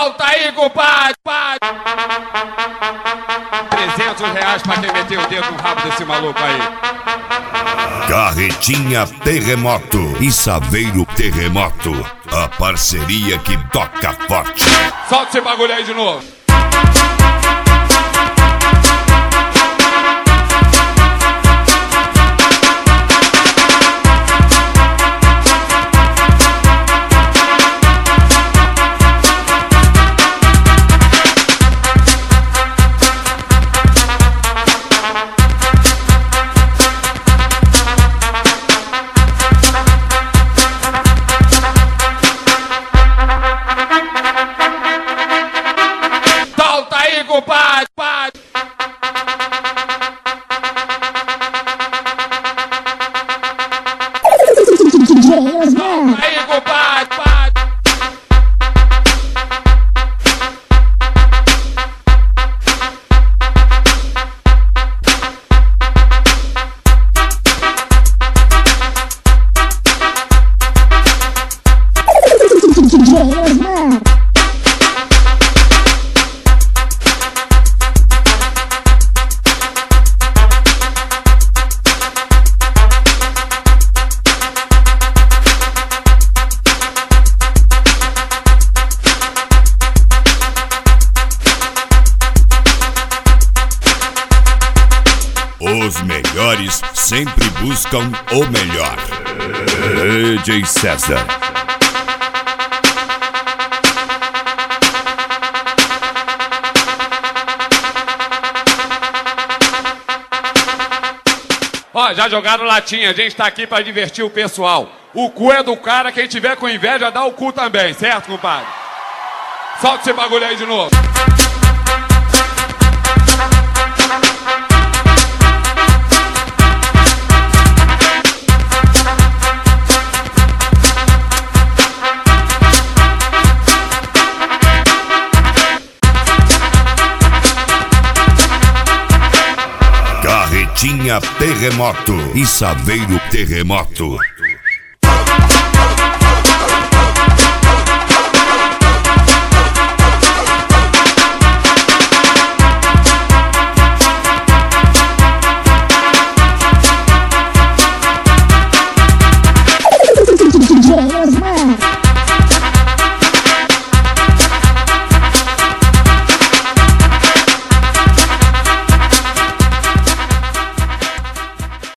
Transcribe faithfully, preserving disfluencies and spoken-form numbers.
Solta aí, compadre! trezentos reais pra quem meteu o dedo no rabo desse maluco aí. Carretinha Terremoto e Saveiro Terremoto, a parceria que toca forte. Solta esse bagulho aí de novo. Compadre, compadre. Aí, compadre, compadre. Os melhores sempre buscam o melhor. D J César. Ó, já jogaram latinha, a gente tá aqui pra divertir o pessoal. O cu é do cara, quem tiver com inveja dá o cu também, certo, compadre? Solta esse bagulho aí de novo. Carretinha Terremoto e Saveiro Terremoto.